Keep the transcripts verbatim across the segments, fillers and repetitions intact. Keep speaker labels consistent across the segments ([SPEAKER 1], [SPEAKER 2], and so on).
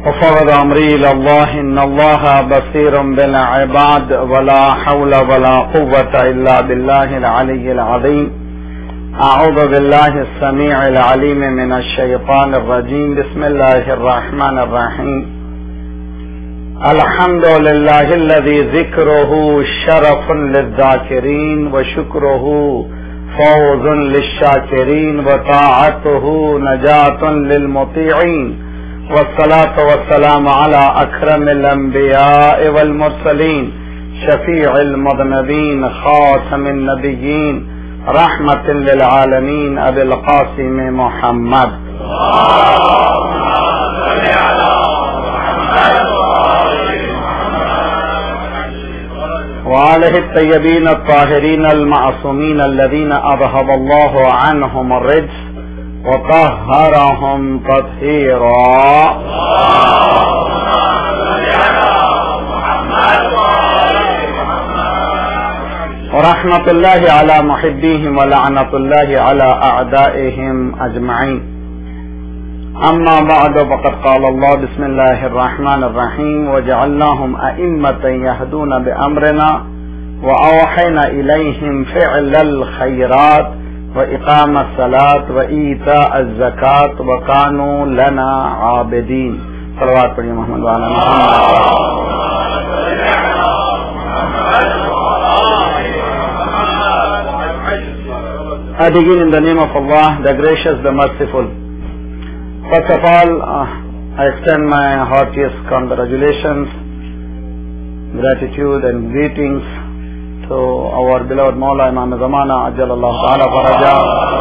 [SPEAKER 1] وفوض أمري إلى الله إن الله بصير بالعباد ولا حول ولا قوة إلا بالله العلي العظيم. أعوذ بالله السميع العليم من الشيطان الرجيم. بسم الله الرحمن الرحيم. الحمد لله الذي ذكره شرف للذاكرين وشكره فوز للشاكرين وطاعته نجاة للمطيعين، والصلاة والسلام على أكرم الأنبياء والمرسلين شفيع المذنبين خاتم النبيين رحمة للعالمين أبي القاسم محمد وآله الطيبين الطاهرين المعصومين الذين أذهب الله عنهم الرجس وطهرهم تطهيرا. ورحمة الله على محبيهم ولعنة الله على أعدائهم أجمعين. أما بعد، فقد قال الله بسم الله الرحمن الرحيم: وجعلناهم أئمة يهدون بأمرنا وأوحينا إليهم فعل الخيرات وإقام الصلاة وإيتاء الزكاة وكانوا لنا عابدين. صلوات على محمد وعلى محمد. I begin in the name of Allah, the gracious, the merciful. First of all, uh, I extend my heartiest congratulations, gratitude and greetings to our beloved Mawla Imam Zamana Ajjalallahu Ta'ala Faraja,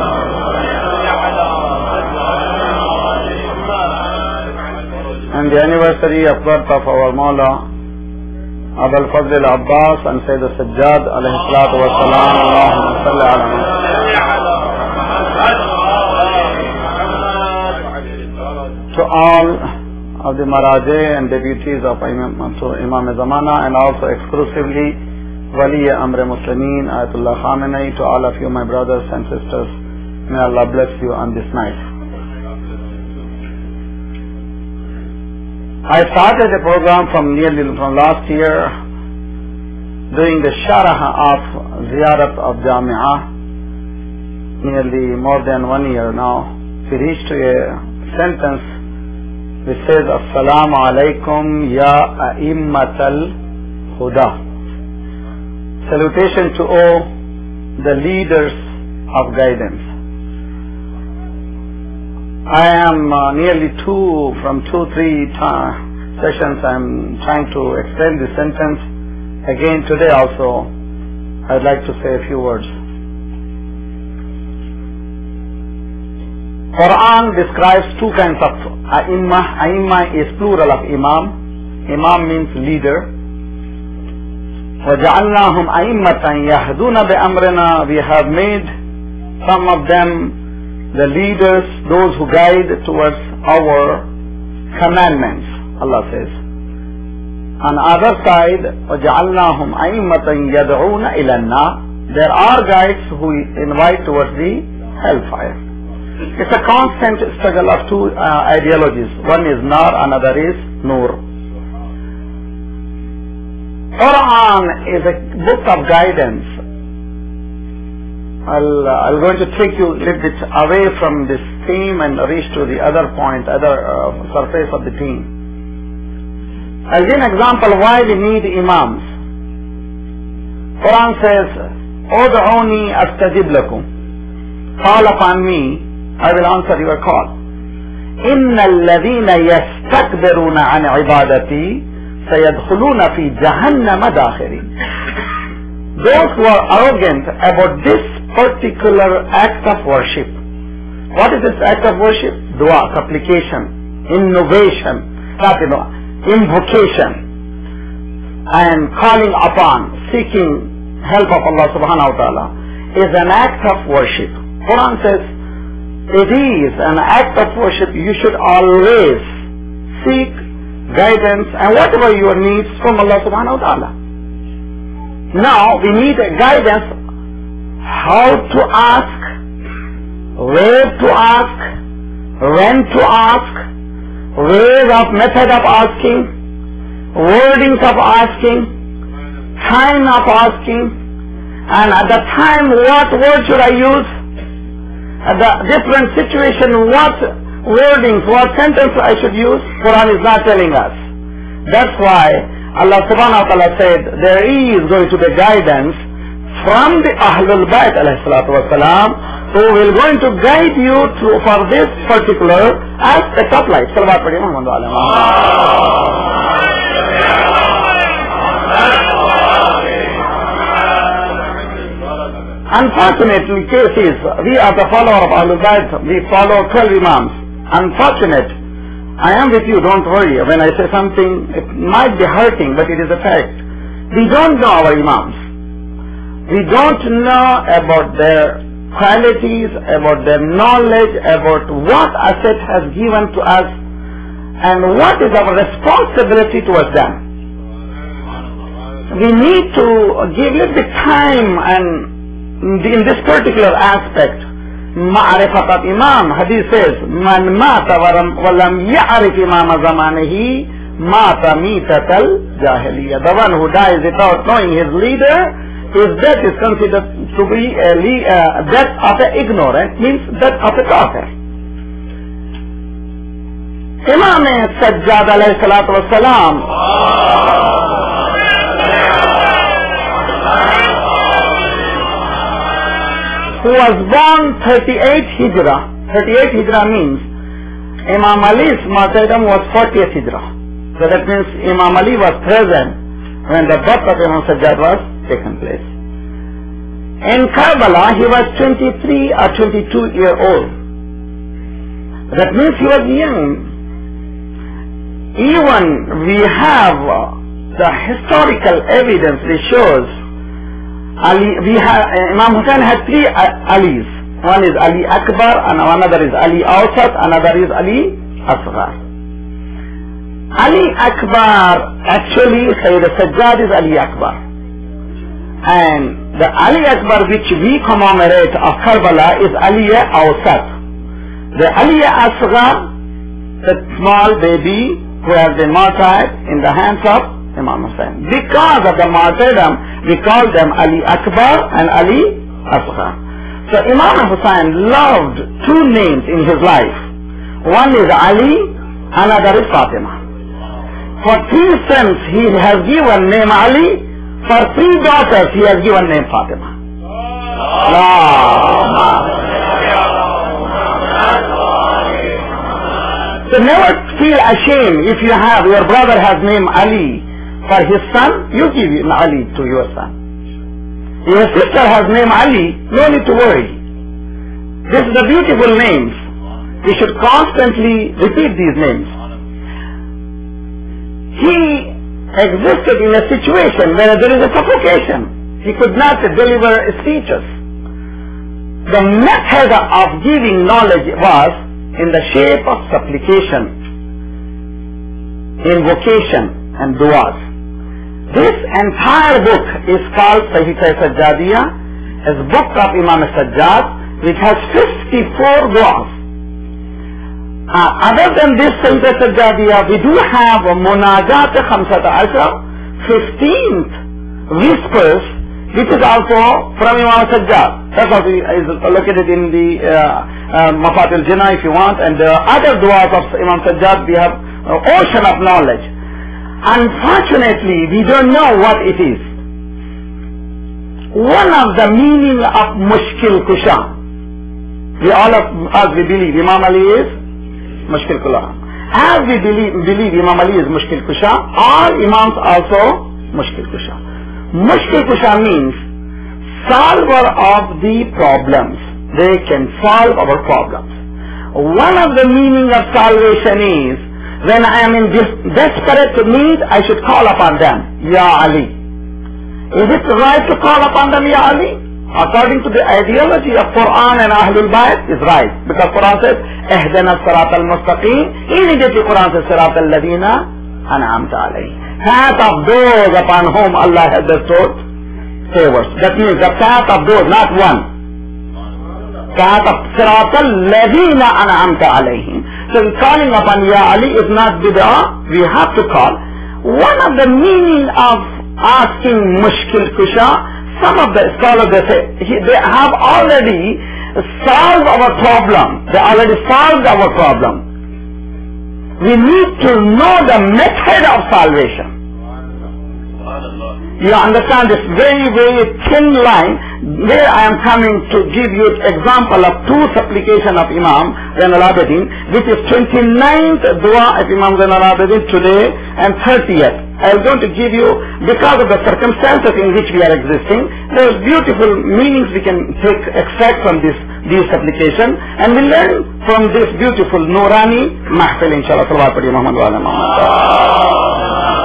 [SPEAKER 1] and the anniversary of birth of our Mawla Abul Fazl Abbas and Sayyid Sajjad alayhi salatu wa salam. Allahumma salli ala Muhammad. To all of the Maraje and deputies of Imam, to Imam Zamana, and also exclusively Wali Amr Muslimin Ayatollah Khamenei, to all of you my brothers and sisters, may Allah bless you on this night. I started a program from nearly from last year doing the Sharah of Ziyarat of Jami'ah, nearly more than one year now. We reached to a sentence which says, Assalamu alaikum ya a'immatal huda. Salutation to all the leaders of guidance. I am uh, nearly two, from two, three ta- sessions I am trying to extend this sentence. Again today also I would like to say a few words. Quran describes two kinds of A'immah. A'immah is plural of Imam. Imam means leader. وَجَعَلْنَاهُمْ أَئِمَّةً يَهْدُونَ بِأَمْرِنَا. We have made some of them the leaders, those who guide towards our commandments, Allah says. On the other side, وَجَعَلْنَاهُمْ أَئِمَّةً يَدْعُونَ إِلَى النَّارِ. There are guides who invite towards the hellfire. It's a constant struggle of two uh, ideologies. One is Nar, another is Nur. Quran is a book of guidance. I'll, uh, I'm going to take you a little bit away from this theme and reach to the other point, other uh, surface of the theme. I'll give an example why we need Imams. Quran says, Ud'uni astajib lakum. Call upon me, I will answer your call. إِنَّ الَّذِينَ يَسْتَكْبِرُونَ عَنْ عِبَادَتِي سَيَدْخُلُونَ فِي جَهَنَّمَ دَاخِرِينَ. Those who are arrogant about this particular act of worship. What is this act of worship? Dua, supplication, innovation, not you know, invocation, and calling upon, seeking help of Allah subhanahu wa ta'ala is an act of worship. Quran says, it is an act of worship. You should always seek guidance and whatever your needs from Allah subhanahu wa ta'ala. Now we need a guidance how to ask, where to ask, when to ask, ways of method of asking, wordings of asking, time of asking, and at the time what word should I use, at the different situation what wordings, what sentence I should use. Quran is not telling us. That's why Allah subhanahu wa ta'ala said there is going to be guidance from the Ahlul Bayt alayhi salatu wasalam, who will going to guide you to, for this particular aspect of life. Salawat padhi Muhammad wa alayhi. Unfortunately, case is, we are the follower of Ahlul Bayt, we follow twelve Imams. Unfortunate, I am with you, don't worry. When I say something, it might be hurting, but it is a fact. We don't know our Imams. We don't know about their qualities, about their knowledge, about what asset has given to us, and what is our responsibility towards them. We need to give a little bit time and in this particular aspect. Ma'rifat of Imam, Hadith says, Man mata walam ya'rif imam zamanihi mata mitatal jahiliya. The one who dies without knowing his leader, his death is considered to be a uh, death of an ignorant, means death of a kafir. Imam Sajjad alayhi salatu wasalam, who was born thirty-eight Hijrah. thirty-eight Hijrah means Imam Ali's martyrdom was fortieth Hijrah. So that means Imam Ali was present when the birth of Imam Sajjad was taken place. In Karbala, he was twenty-three or twenty-two year old. That means he was young. Even we have the historical evidence which shows Ali, we have, Imam Hussain had three Alis. One is Ali Akbar, and another is Ali Awsat, another is Ali Asghar. Ali Akbar, actually Sayyid Sajjad is Ali Akbar. And the Ali Akbar which we commemorate of Karbala is Ali Awsat. The Ali Asghar, the small baby who has been martyred in the hands of Imam Hussain. Because of the martyrdom, we call them Ali Akbar and Ali Asghar. So Imam Hussain loved two names in his life. One is Ali, another is Fatima. For three sons he has given name Ali, for three daughters he has given name Fatima. Allah. So never feel ashamed if you have, your brother has name Ali. For his son, you give Ali to your son. Your sister has name Ali, no need to worry. These are the beautiful names. We should constantly repeat these names. He existed in a situation where there is a suffocation. He could not deliver speeches. The method of giving knowledge was in the shape of supplication, invocation, and du'as. This entire book is called Sahifa Sajjadiyya, as book of Imam Sajjad, which has fifty-four du'as. Uh, other than this Sahifa Sajjadiyya, we do have a Munajat Khamsata Ashar, fifteenth whispers, which is also from Imam Sajjad. That also is located in the uh, uh, Mafatil Jinnah if you want, and the other du'as of Imam Sajjad, we have an ocean of knowledge. Unfortunately, we don't know what it is. One of the meaning of Mushkil Kusha, we all of us we believe Imam Ali is Mushkil Kusha. As we believe, believe Imam Ali is Mushkil Kusha, all Imams also Mushkil Kusha. Mushkil Kusha means solver of the problems. They can solve our problems. One of the meaning of salvation is, when I am in this desperate need, I should call upon them, Ya Ali. Is it right to call upon them, Ya Ali? According to the ideology of Quran and Ahlul Bayt, is right. Because Quran says, Ihdina Sirat al-Mustaqim. Immediately Quran says, Sirat al-Ladina An'amta alayhi. Path of those upon whom Allah has bestowed favors. That means the path of those, not one. Path of Sirat al-Ladina An'amta alayhim. So calling upon Ya Ali is not bid'ah, we have to call. One of the meaning of asking Mushkil Kusha, some of the scholars they say, they have already solved our problem. They already solved our problem. We need to know the method of salvation. You understand this very, very thin line. There I am coming to give you example of two supplication of Imam Zainul Abidin, which is twenty-ninth dua of Imam Zainul Abidin today and thirtieth. I am going to give you, because of the circumstances in which we are existing, there is beautiful meanings we can take, extract from this, these supplication, and we learn from this beautiful Nurani Mahfil, inshallah. Salawat Padi Muhammad wa ala Muhammad.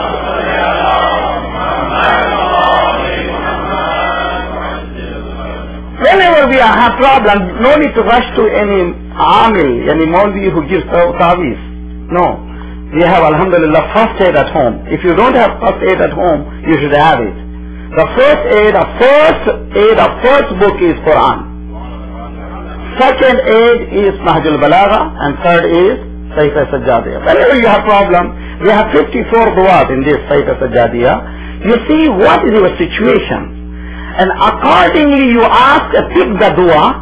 [SPEAKER 1] Whenever we have problems, no need to rush to any amil, any Maulvi who gives taweez. No. We have, alhamdulillah, first aid at home. If you don't have first aid at home, you should have it. The first aid, the first aid, the first book is Quran. Second aid is Nahjul Balagha, and third is Saifa Sajjadiyah. Whenever you have problem, we have fifty-four du'as in this Saifa Sajjadiyah. You see what is your situation. And accordingly you ask, pick the dua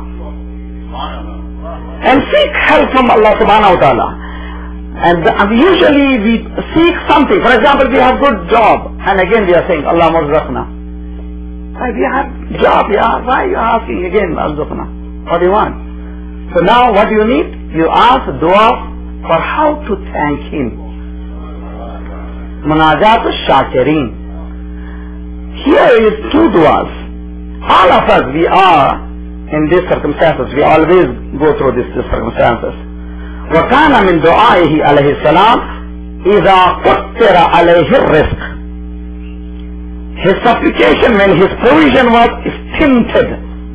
[SPEAKER 1] and seek help from Allah subhanahu wa ta'ala. And usually we seek something. For example, we have good job, and again we are saying, Allah marzaqna. We have job, yeah. Why are you asking again, marzaqna? What do you want? So now what do you need? You ask dua for how to thank Him. Munajat al-Shakirin. Here is two duas. All of us, we are in these circumstances. We always go through these, these circumstances. وَكَانَ مِنْ دُعَائِهِ عَلَيْهِ السَّلَامِ إِذَا قُتِّرَ عَلَيْهِ الرِّزْقِ. His supplication when his provision was stinted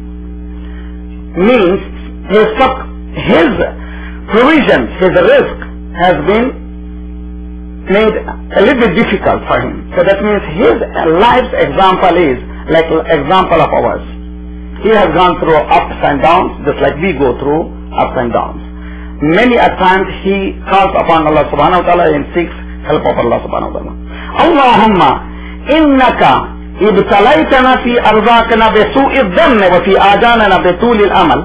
[SPEAKER 1] means his, his provision, his risk has been made a little bit difficult for him. So that means his life's example is like example of ours. He has gone through ups and downs just like we go through ups and downs. Many a times he calls upon Allah subhanahu wa ta'ala and seeks help of Allah subhanahu wa ta'ala. Allahumma innaka ibtalaytana fi arzaqana bi su'i dhanni wa fi ajanana bi tuli al-amal.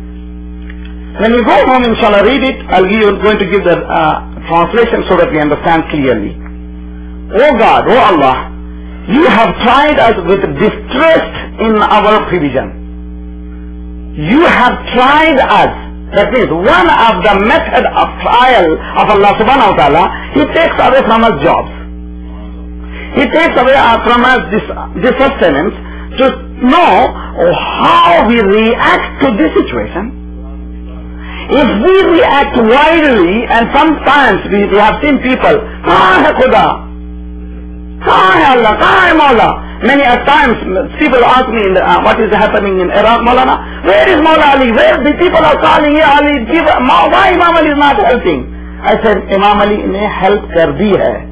[SPEAKER 1] When you go home, inshallah, read it. I'll give you, going to give the uh, translation so that we understand clearly. Oh God, oh Allah, you have tried us with distress in our provision. You have tried us. That means one of the method of trial of Allah subhanahu wa ta'ala, He takes away from us jobs. He takes away from us this, this sustenance to know how we react to this situation. If we react wildly, and sometimes we, we have seen people, Kahan hai Khuda? Kahan hai Allah? Kahan hai Mawla? Many a times people ask me in the, uh, what is happening in Iraq, Maulana? Where is Mawla Ali? Where the people are calling, Ya Ali, give, why Imam Ali is not helping? I said, Imam Ali ne help kar di hai.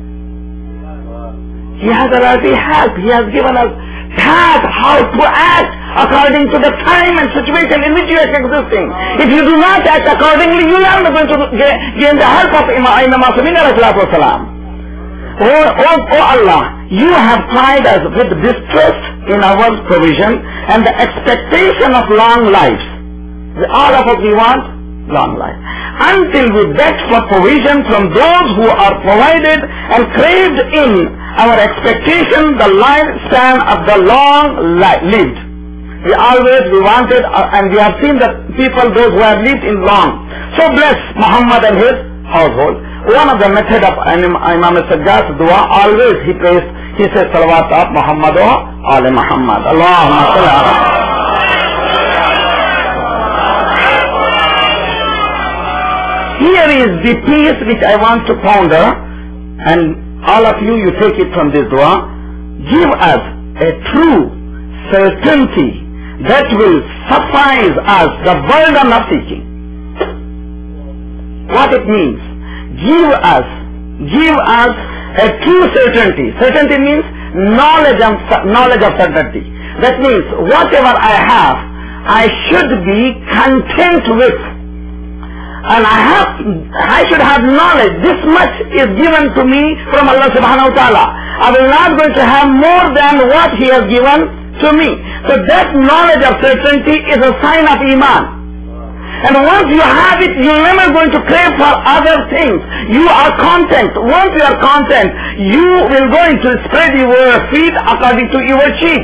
[SPEAKER 1] He has already helped. He has given us path how to act according to the time and situation in which you are existing. If you do not act accordingly, you are not going to gain the help of Imam Masumin alayhi salatu wasalam. Oh, oh, oh Allah, you have tried us with distrust in our provision and the expectation of long lives. All of us we want long life. Until we beg for provision from those who are provided and craved in our expectation the lifespan of the long li- lived. We always, we wanted, uh, and we have seen that people, those who have lived in long. So bless Muhammad and his household. One of the method of Imam al-Sajjad's dua, always he prays, he says salawat of Muhammad wa ali Muhammad. Allahumma salli ala. Here is the piece which I want to ponder, and all of you, you take it from this dua. Give us a true certainty that will suffice us the burden of seeking. What it means? Give us, give us a true certainty. Certainty means knowledge of, knowledge of certainty. That means whatever I have, I should be content with. And I have, I should have knowledge. This much is given to me from Allah subhanahu wa ta'ala. I will not going to have more than what He has given to me. So that knowledge of certainty is a sign of Iman. And once you have it, you're never going to crave for other things. You are content. Once you are content, you will going to spread your feet according to your sheet.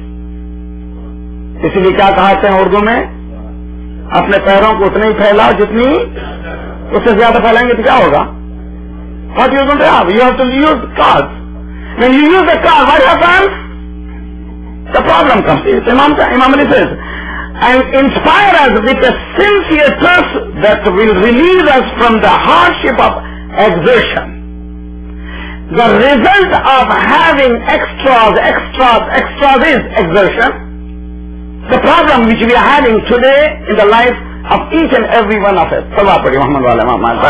[SPEAKER 1] इसीलिए क्या कहते हैं उर्दू में, अपने पैरों को उतने ही फैलाओ जितनी उससे ज्यादा फैलाएंगे तो क्या होगा? What you going to have? You have to use cards. When you use the card, what happens? The problem comes. Imam, Imam Ali says, and inspire us with a sincere thirst that will release us from the hardship of exertion. The result of having extras, extras, extras is exertion. The problem which we are having today in the life of each and every one of us. Salawat Padi Muhammad wa ala Muhammad.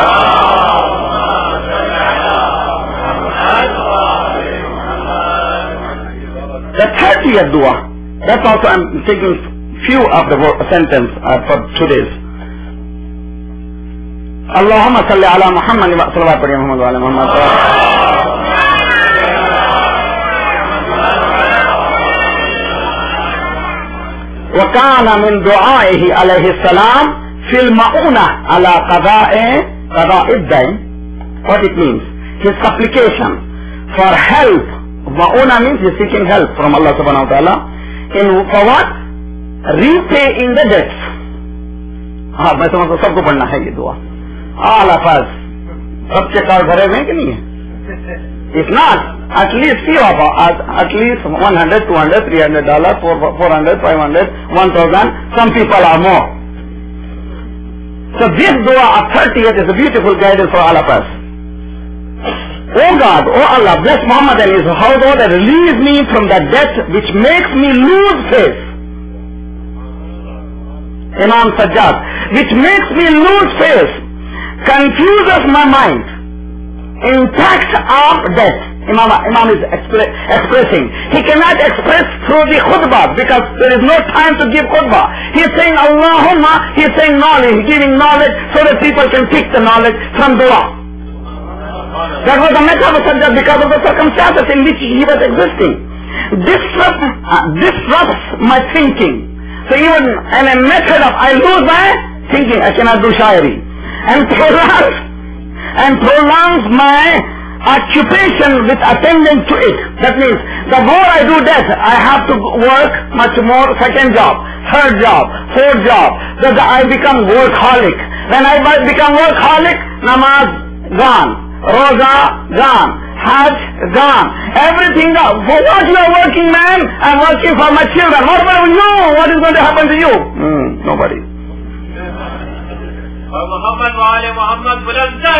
[SPEAKER 1] The thirtieth dua, that's also I'm taking few of the sentence uh, for today's. Allahumma salli ala Muhammad wa salawat Padi Muhammad wa ala Muhammad. وكان من دعائه عليه السلام في المؤونة على قضاء قضاء الدين. What it means? His supplication for help. Ma'una means he's seeking help from Allah subhanahu wa ta'ala. In for what? Repaying the debts. हाँ मैं समझता हूँ सबको पढ़ना है ये दुआ. All of us. सबके कार्ड भरे हुए हैं कि नहीं है? If not, at least few of us, at least one hundred, two hundred, three hundred dollars, four hundred, five hundred, one thousand. Some people are more. So this dua of thirtieth is a beautiful guidance for all of us. Oh God, oh Allah, bless Muhammad and his household and release me from the debt which makes me lose faith. Imam Sajjad, which makes me lose faith, confuses my mind, impact of death. Imam, Imam is expre expressing. He cannot express through the khutbah because there is no time to give khutbah. He is saying Allahumma, he is saying knowledge, giving knowledge so that people can pick the knowledge from dua. That was the method of Sajjad because of the circumstances in which he was existing. Disrupt, uh, disrupts my thinking. So even in a method of I lose my thinking, I cannot do shairi. And prolongs, and prolongs my occupation with attending to it. That means the more I do that, I have to work much more, second job, third job, fourth job. That I become workaholic. When I become workaholic, namaz gone, roza gone, hajj gone, everything gone. For what you are working, man? I'm working for my children. What about you? What is going to happen to you? Hmm, nobody.
[SPEAKER 2] Muhammad wa ali Muhammad bulanda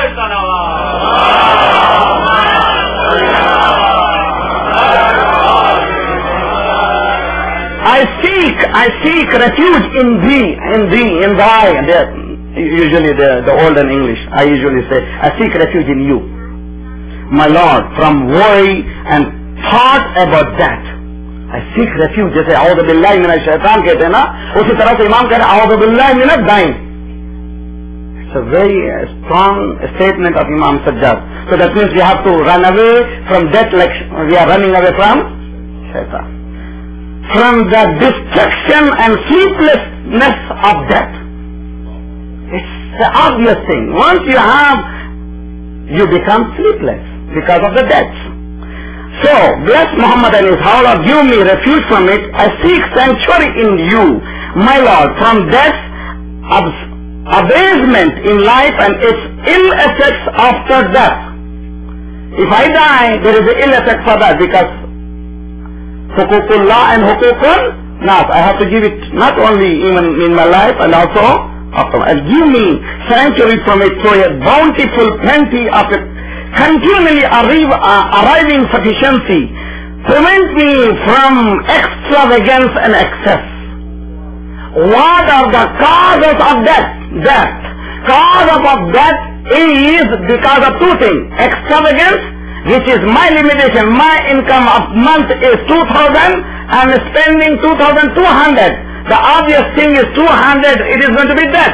[SPEAKER 1] I seek, I seek refuge in thee, in thee, in thy. Usually the, the olden English, I usually say, I seek refuge in you, my Lord, from worry and thought about that. I seek refuge, जैसे औज़ु बिल्लाहि मिनश शैतान कहते हैं ना, उसी तरह से इमाम कहते हैं औज़ु बिल्लाहि मिनद दाइन. It's a very uh, strong statement of Imam Sajjad. So that means we have to run away from death like we are running away from shaitan. From the destruction and sleeplessness of death. It's the obvious thing. Once you have, you become sleepless because of the death. So, bless Muhammad and his household, give me refuge from it. I seek sanctuary in you, my Lord, from death, abasement in life and its ill effects after death. If I die, there is an ill effect for that because huququllah and huququl nas. I have to give it not only even in my life and also after. And give me sanctuary from it so a bountiful plenty of it continually arrive, uh, arriving sufficiency. Prevent me from extravagance and excess. What are the causes of death? Death. Cause of death is because of two things. Extravagance, which is my limitation. My income of month is two thousand and spending two thousand two hundred. The obvious thing is two hundred. It is going to be death.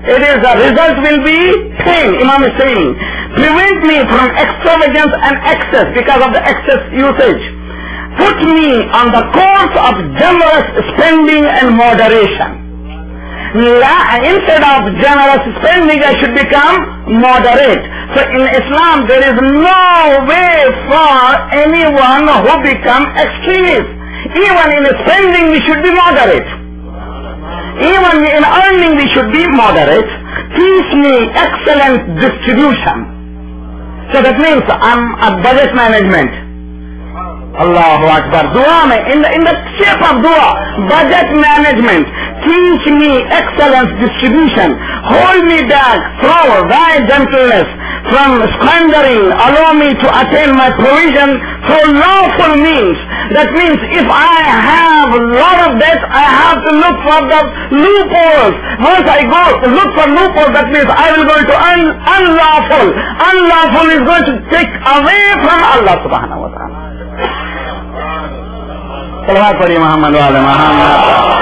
[SPEAKER 1] it is the result will be pain. Imam is saying, prevent me from extravagance and excess because of the excess usage. Put me on the course of generous spending and moderation. Instead of generous spending, I should become moderate. So in Islam, there is no way for anyone who become extremist. Even in spending, we should be moderate. Even in earning, we should be moderate. Teach me excellent distribution. So that means I'm a budget management. Allahu Akbar. Dua mein, in the, in the shape of dua, budget management. Teach me excellent distribution. Hold me back through thy gentleness from squandering. Allow me to attain my provision through lawful means. That means if I have a lot of debt, I have to look for the loopholes. Once I go to look for loopholes, that means I will go to un, unlawful. Unlawful is going to take away from Allah subhanahu wa ta'ala. Salawat padi Muhammad wa ala Muhammad.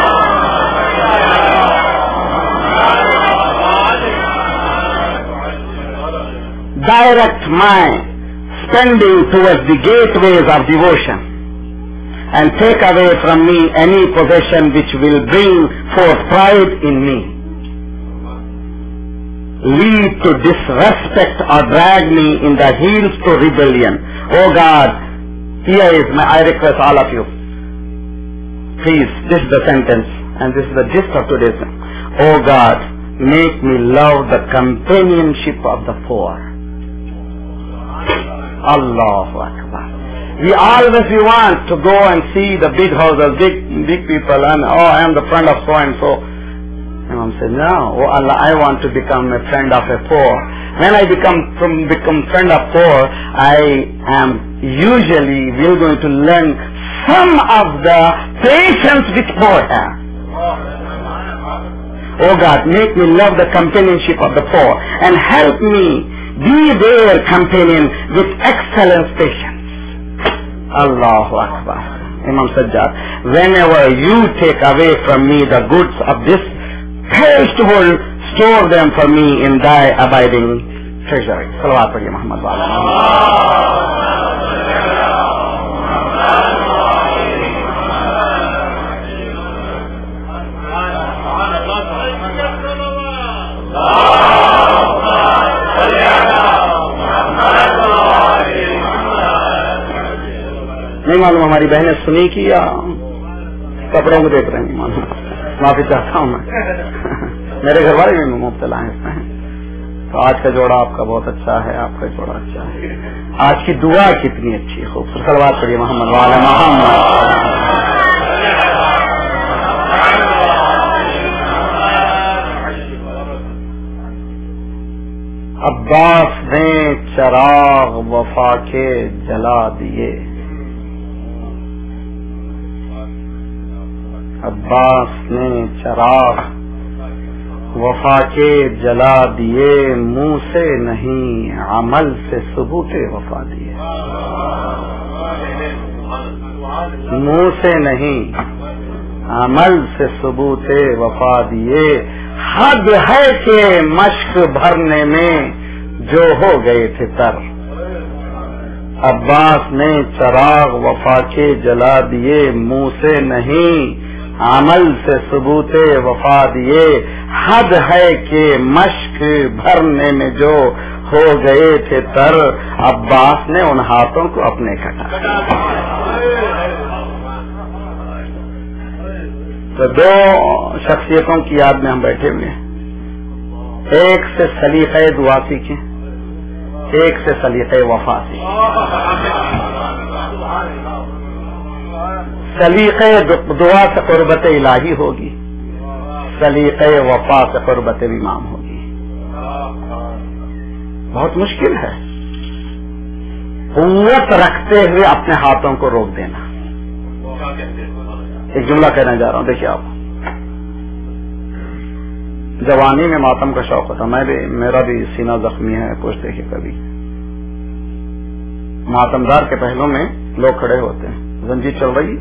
[SPEAKER 1] Direct my spending towards the gateways of devotion and take away from me any possession which will bring forth pride in me, lead to disrespect or drag me in the heels to rebellion. Oh God, here is my, I request all of you, please, this is the sentence and this is the gist of today's. Oh God, make me love the companionship of the poor. Allahu Akbar. We always we want to go and see the big houses, big big people, and oh, I am the friend of so and so. Imam said, no, oh Allah, I want to become a friend of a poor. When I become from become friend of poor, I am usually we are going to learn some of the patience which poor have. Oh God, make me love the companionship of the poor and help me be their companion with excellent patience. Allahu Akbar. Imam Sajjad, whenever you take away from me the goods of this festival, store them for me in thy abiding treasury. Salawat padiye Muhammad wa ala Muhammad. نہیں معلوم ہماری بہنیں سنی کی یا کپڑوں کو دیکھ رہے ہیں. معلوم معافی چاہتا ہوں میں, میرے گھر والے بھی مبتلا ہیں اس میں. تو آج کا جوڑا آپ کا بہت اچھا ہے, آپ کا جوڑا اچھا ہے. آج کی دعا کتنی اچھی خوبصورت. صلوات پڑھیے محمد وعلی محمد. عباس نے چراغ وفا کے جلا دیے, عباس نے چراغ وفا کے جلا دیے, منہ سے نہیں عمل سے ثبوت وفا دیے. منہ سے نہیں عمل سے ثبوت وفا دیے. حد ہے کہ مشق بھرنے میں جو ہو گئے تھے تر. عباس نے چراغ وفا کے جلا دیے, منہ سے نہیں عمل سے ثبوت وفا دیے. حد ہے کہ مشق بھرنے میں جو ہو گئے تھے تر. عباس نے ان ہاتھوں کو اپنے کٹا. تو دو شخصیتوں کی یاد میں ہم بیٹھے ہوئے ہیں. ایک سے سلیقہ دعا سیکھیں, ایک سے سلیقہ وفا سیکھیں. سلیقہ دعا سے قربت الہی ہوگی, سلیقہ وفا سے قربت امام ہوگی. بہت مشکل ہے قوت رکھتے ہوئے اپنے ہاتھوں کو روک دینا. ایک جملہ کہنا جا رہا ہوں, دیکھیے آپ, جوانی میں ماتم کا شوق ہوتا, میں بھی, میرا بھی سینہ زخمی ہے. کچھ دیکھیے کبھی ماتمدار کے پہلوں میں لوگ کھڑے ہوتے ہیں, زنجیر چل رہی,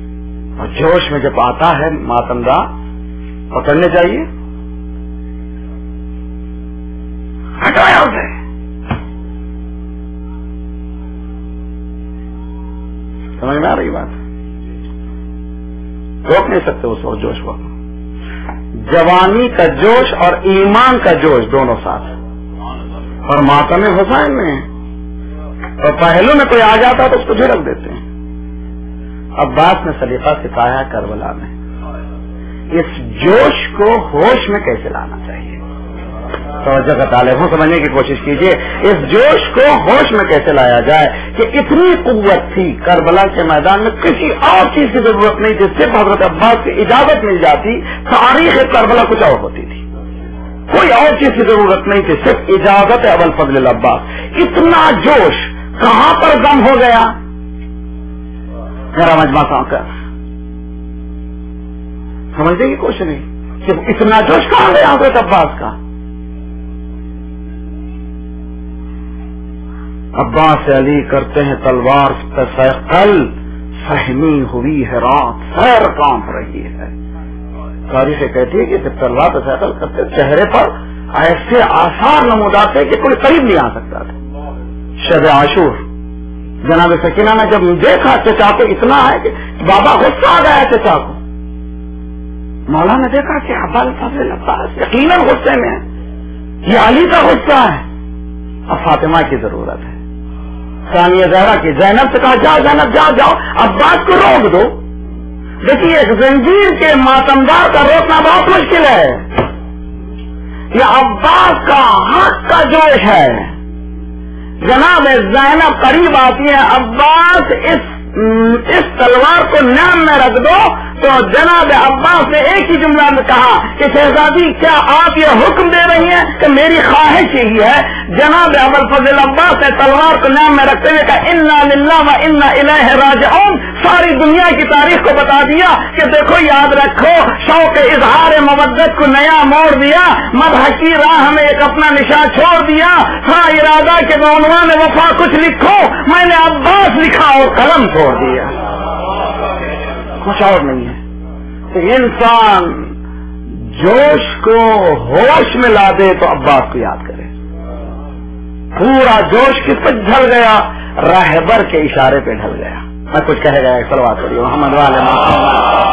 [SPEAKER 1] اور جوش میں جب آتا ہے ماتمدار پکڑنے چاہیے, صحیح بات ہے، روک نہیں سکتے اس وقت جوش کو. جوانی کا جوش اور ایمان کا جوش دونوں ساتھ، اور ماتم حسین میں اور پہلو میں کوئی آ جاتا تو اس کو جھڑک دیتے ہیں. عباس نے سلیقہ سکھایا کربلا میں، اس جوش کو ہوش میں کیسے لانا چاہیے. توجہ کا طالب ہوں، سمجھنے کی کوشش کیجئے اس جوش کو ہوش میں کیسے لایا جائے کہ اتنی قوت تھی کربلا کے میدان میں، کسی اور چیز کی ضرورت نہیں تھی، صرف حضرت عباس کی اجازت مل جاتی تاریخ کربلا کچھ اور ہوتی تھی. کوئی اور چیز کی ضرورت نہیں تھی، صرف اجازت ابوالفضل العباس. اتنا جوش کہاں پر گم ہو گیا؟ میرا مجمع سا کر سمجھنے کی کوشش نہیں کہ اتنا جوش کہاں گیا حضرت عباس کا. عباس علی کرتے ہیں تلوار پہ سیقل، سہمی ہوئی ہے رات، سیر کانپ رہی ہے. تاریخ کہتی ہے کہ جب تلوار پہ سیقل کرتے چہرے پر ایسے آثار نمودار تھے کہ کوئی قریب نہیں آ سکتا تھا. شب عاشور جناب سکینہ نے جب دیکھا چچا کو اتنا ہے کہ بابا غصہ آ گیا چچا کو. مولا نے دیکھا کہ ابوالفضل عباس یقیناً غصے میں ہے، یہ علی کا غصہ ہے. اب فاطمہ کی ضرورت ہے، ثانیہ زہرا کی. زینب سے کہا جاؤ زینب جاؤ جاؤ عباس کو روک دو. دیکھیے ایک زنجیر کے ماتمدار کا روکنا بہت مشکل ہے. یہ عباس کا حق کا جوش ہے. جناب زینب قریب آتی ہے، عباس اس اس تلوار کو نام میں رکھ دو. تو جناب عباس نے ایک ہی جملہ میں کہا کہ شہزادی کیا آپ یہ حکم دے رہی ہیں کہ میری خواہش یہی ہے. جناب ابوالفضل عباس نے تلوار کو نام میں رکھتے ہوئے کہا انا للہ و انا الیہ راجعون. ساری دنیا کی تاریخ کو بتا دیا کہ دیکھو یاد رکھو شوق اظہار مودت کو نیا موڑ دیا، مدح کی راہ میں ایک اپنا نشان چھوڑ دیا. ہاں ارادہ کے بعنوان وفا کچھ لکھو، میں نے عباس لکھا اور قلم چھوڑ دیا، کچھ اور نہیں ہے. تو انسان جوش کو ہوش میں لا دے تو عباس کو یاد کرے. پورا جوش کس پہ ڈھل گیا؟ راہبر کے اشارے پہ ڈھل گیا. میں کچھ کہہ گیا صلوات پڑھیے محمد والے محمد.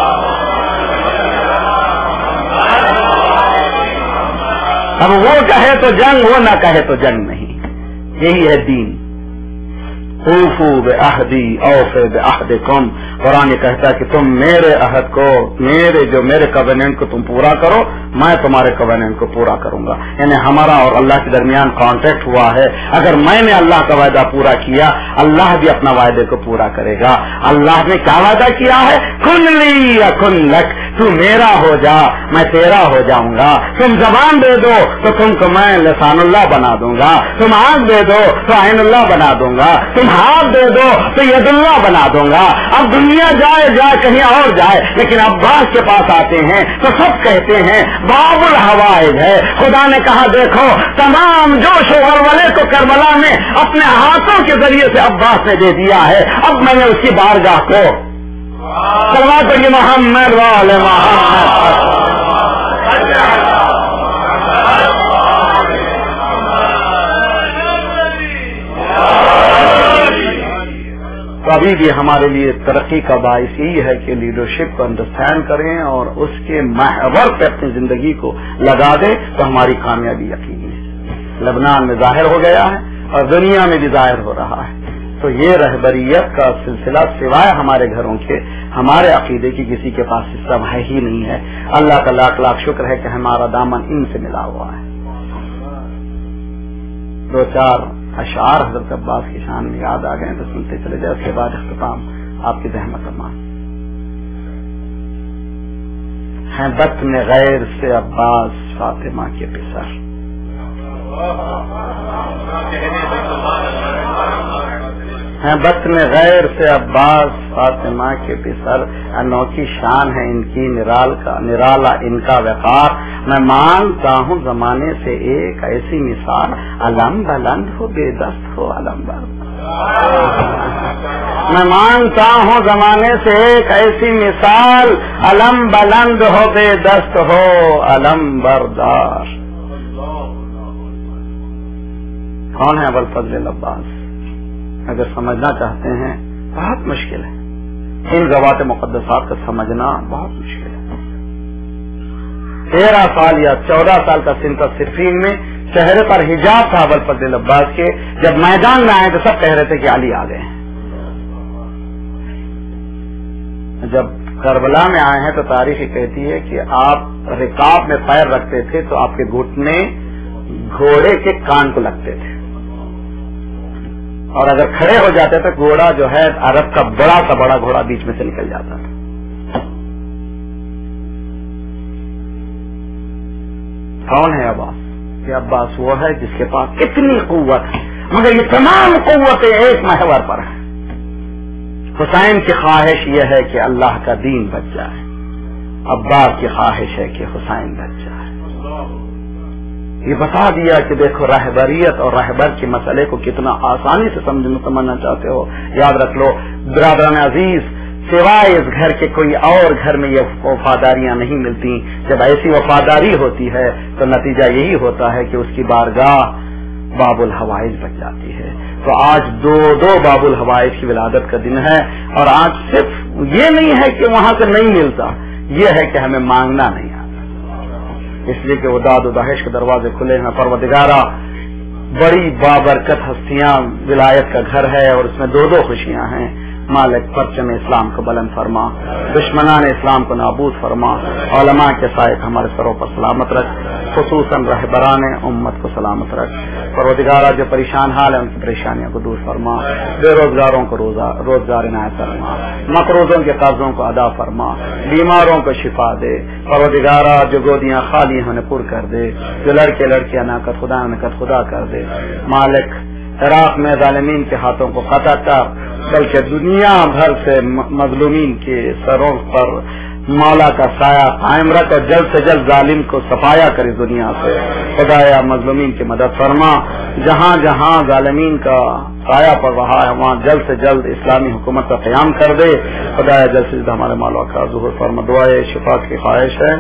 [SPEAKER 1] اب وہ کہے تو جنگ، وہ نہ کہے تو جنگ نہیں. یہی ہے دین. اوفو بعہدی اوفی بعہدکم. قرآن کہتا ہے کہ تم میرے عہد کو، میرے جو میرے کووننٹ کو تم پورا کرو، میں تمہارے کووننٹ کو پورا کروں گا. یعنی ہمارا اور اللہ کے درمیان کانٹیکٹ ہوا ہے. اگر میں نے اللہ کا وعدہ پورا کیا، اللہ بھی اپنا وعدے کو پورا کرے گا. اللہ نے کیا وعدہ کیا ہے؟ کن لی یکن لک، تو میرا ہو جا میں تیرا ہو جاؤں گا. تم زبان دے دو تو تم کو میں لسان اللہ بنا دوں گا. تم آنکھ دے دو تو عین اللہ بنا دوں گا. تم ہاتھ دے دو تو ید اللہ بنا دوں گا. اب دنیا جائے جائے کہیں اور جائے، لیکن عباس کے پاس آتے ہیں تو سب کہتے ہیں باب الحوائج ہے. خدا نے کہا دیکھو تمام جوش و ولولے کو کربلا میں اپنے ہاتھوں کے ذریعے سے عباس نے دے دیا ہے. اب میں نے اس کی بارگاہ کو سلوات پڑھیے محمد والے محمد. تو ابھی بھی ہمارے لیے ترقی کا باعث یہی ہے کہ لیڈرشپ کو انڈرسٹینڈ کریں اور اس کے محور پہ اپنی زندگی کو لگا دیں تو ہماری کامیابی یقینی ہے. لبنان میں ظاہر ہو گیا ہے اور دنیا میں بھی ظاہر ہو رہا ہے. تو یہ رہبریت کا سلسلہ سوائے ہمارے گھروں کے، ہمارے عقیدے کی کسی کے پاس سسٹم ہے ہی نہیں ہے. اللہ کا لاکھ لاکھ شکر ہے کہ ہمارا دامن ان سے ملا ہوا ہے. دو چار اشعار حضرت عباس کی شان میں یاد آ گئے تو سنتے چلے جائے. اس کے بعد اختتام آپ کی زحمت امان. ہیں بطن غیر سے عباس فاطمہ کے پسر، ہیں بطن غیر سے عباس فاطمہ کے پسر. انوکھی شان ہے ان کی، نرال کا نرالا ان کا وقار. میں مانگتا ہوں زمانے سے ایک ایسی مثال، علم بلند ہو بے دست ہو علم بردار. میں مانگتا ہوں زمانے سے ایک ایسی مثال، علم بلند ہو بے دست ہو علم بردار. کون ہے ابوالفضل عباس؟ اگر سمجھنا چاہتے ہیں بہت مشکل ہے. ان ضوابط مقدسات کا سمجھنا بہت مشکل ہے. تیرہ سال یا چودہ سال کا سن کا صرفین میں چہرے پر حجاب تھا ابو الفضل عباس کے. جب میدان میں آئے تو سب کہہ رہے تھے کہ علی آ گئے ہیں. جب کربلا میں آئے ہیں تو تاریخ کہتی ہے کہ آپ رکاب میں پیر رکھتے تھے تو آپ کے گھٹنے گھوڑے کے کان کو لگتے تھے, اور اگر کھڑے ہو جاتے تو گھوڑا جو ہے عرب کا بڑا سا بڑا گھوڑا بیچ میں سے نکل جاتا تھا. کون ہے عباس؟ یہ عباس وہ ہے جس کے پاس کتنی قوت ہے, مگر یہ تمام قوتیں ایک محور پر ہیں. حسین کی خواہش یہ ہے کہ اللہ کا دین بچ جائے, عباس کی خواہش ہے کہ حسین بچ جائے. یہ بتا دیا کہ دیکھو رہبریت اور رہبر کے مسئلے کو کتنا آسانی سے سمجھنا چاہتے ہو. یاد رکھ لو برادران عزیز, سوائے اس گھر کے کوئی اور گھر میں یہ وفاداریاں نہیں ملتی. جب ایسی وفاداری ہوتی ہے تو نتیجہ یہی ہوتا ہے کہ اس کی بارگاہ باب الحوائج بچ جاتی ہے. تو آج دو دو باب الحوائج کی ولادت کا دن ہے, اور آج صرف یہ نہیں ہے کہ وہاں سے نہیں ملتا, یہ ہے کہ ہمیں مانگنا نہیں آتا. اس لیے کہ وہ داد و دہش کے دروازے کھلے ہیں. پروردگارہ بڑی بابرکت ہستیاں ولایت کا گھر ہے, اور اس میں دو دو خوشیاں ہیں. مالک پرچم اسلام کو بلند فرما, دشمنان اسلام کو نابود فرما, علماء کے سائے ہمارے سروں پر سلامت رکھ, خصوصاً رہبران امت کو سلامت رکھ. پروردگارہ جو پریشان حال ہے ان کی پریشانیوں کو دور فرما, بے روزگاروں کو روزگار عنایت فرما, مقروضوں کے قرضوں کو ادا فرما, بیماروں کو شفا دے. پروردگارہ جو گودیاں خالی ہیں انہیں پر کر دے, جو لڑکے لڑکیاں ناقد خدا نقد خدا کر دے. مالک عراق میں ظالمین کے ہاتھوں کو قطع کر, بلکہ دنیا بھر سے مظلومین کے سروں پر مولا کا سایہ قائم رکھ, اور جلد سے جلد ظالم کو صفایا کرے دنیا سے. خدایا مظلومین کی مدد فرما, جہاں جہاں ظالمین کا سایہ پڑ رہا ہے وہاں جلد سے جلد اسلامی حکومت کا قیام کر دے. خدایا جلد سے جلد ہمارے مولا کا ظہور فرما. دعائے شفا کی خواہش ہے.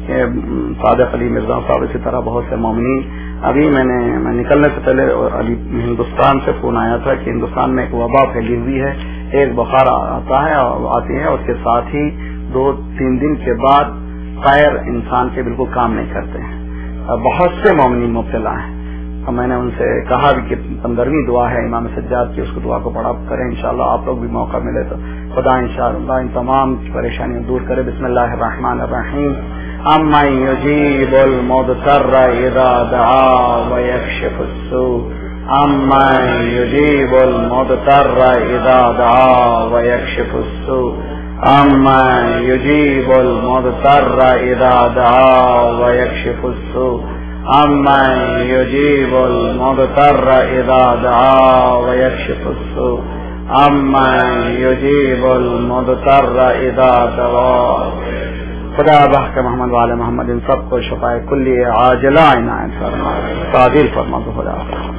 [SPEAKER 1] صادق علی مرزا صاحب, اسی طرح بہت سے مومنین. ابھی میں نے میں نکلنے سے پہلے علی ہندوستان سے فون آیا تھا کہ ہندوستان میں ایک وبا پھیلی ہوئی ہے, ایک بخار آتا ہے اور آتی ہے, اس کے ساتھ ہی دو تین دن کے بعد پیر انسان کے بالکل کام نہیں کرتے ہیں. بہت سے مومنین مبتلا ہیں. اور میں نے ان سے کہا بھی کہ پندرہویں دعا ہے امام سجاد کی, اس کو دعا کو پڑھا کریں. انشاءاللہ آپ لوگ بھی موقع ملے تو خدا انشاءاللہ ان تمام پریشانیاں دور کرے. بسم اللہ الرحمن الرحیم. اما یجیب المضطر اذا دعا ویکشف السوء, اما یجیب المضطر اذا دعا ویکشف السوء, اما یجیب المضطر اذا دعا ویکشف السوء, اما یجیب المضطر اذا دعا ویکشف السوء, اما یجیب المضطر اذا دعا. خدا بحق محمد والے محمد ان سب کو شفائے کلی عاجلہ عنایت فرما, تعدیل فرما. خدا